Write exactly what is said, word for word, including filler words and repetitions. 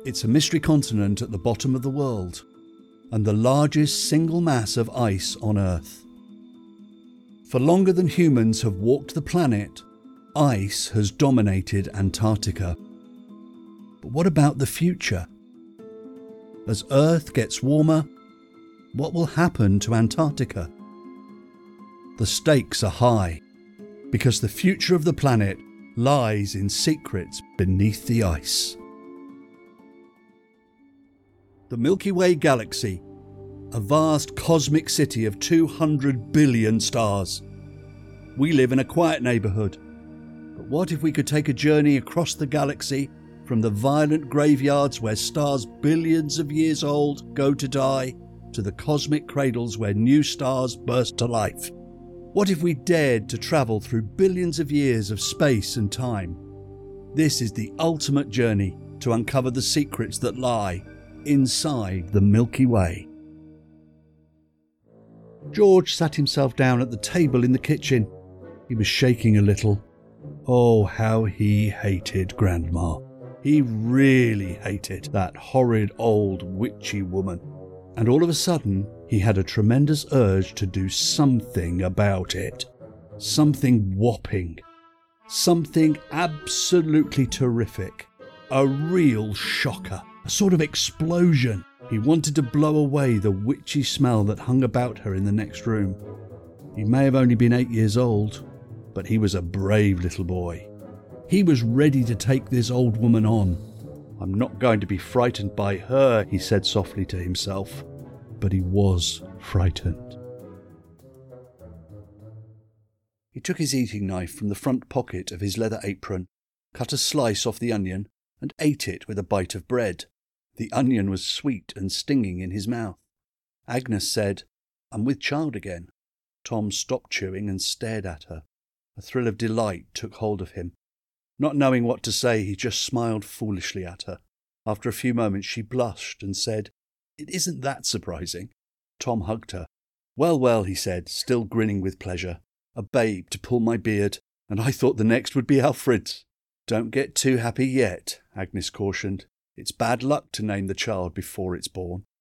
It's a mystery continent at the bottom of the world, and the largest single mass of ice on Earth. For longer than humans have walked the planet, ice has dominated Antarctica. But what about the future? As Earth gets warmer, what will happen to Antarctica? The stakes are high, because the future of the planet lies in secrets beneath the ice. The Milky Way galaxy, a vast cosmic city of two hundred billion stars. We live in a quiet neighbourhood, but what if we could take a journey across the galaxy from the violent graveyards where stars billions of years old go to die, to the cosmic cradles where new stars burst to life? What if we dared to travel through billions of years of space and time? This is the ultimate journey to uncover the secrets that lie inside the Milky Way. George sat himself down at the table in the kitchen. He was shaking a little. Oh, how he hated Grandma. He really hated that horrid old witchy woman. And all of a sudden, he had a tremendous urge to do something about it. Something whopping. Something absolutely terrific. A real shocker. A sort of explosion. He wanted to blow away the witchy smell that hung about her in the next room. He may have only been eight years old, but he was a brave little boy. He was ready to take this old woman on. I'm not going to be frightened by her, he said softly to himself. But he was frightened. He took his eating knife from the front pocket of his leather apron, cut a slice off the onion, and ate it with a bite of bread. The onion was sweet and stinging in his mouth. Agnes said, "I'm with child again." Tom stopped chewing and stared at her. A thrill of delight took hold of him. Not knowing what to say, he just smiled foolishly at her. After a few moments she blushed and said, "It isn't that surprising." Tom hugged her. "Well, well," he said, still grinning with pleasure. "A babe to pull my beard, and I thought the next would be Alfred's." "Don't get too happy yet," Agnes cautioned. "It's bad luck to name the child before it's born."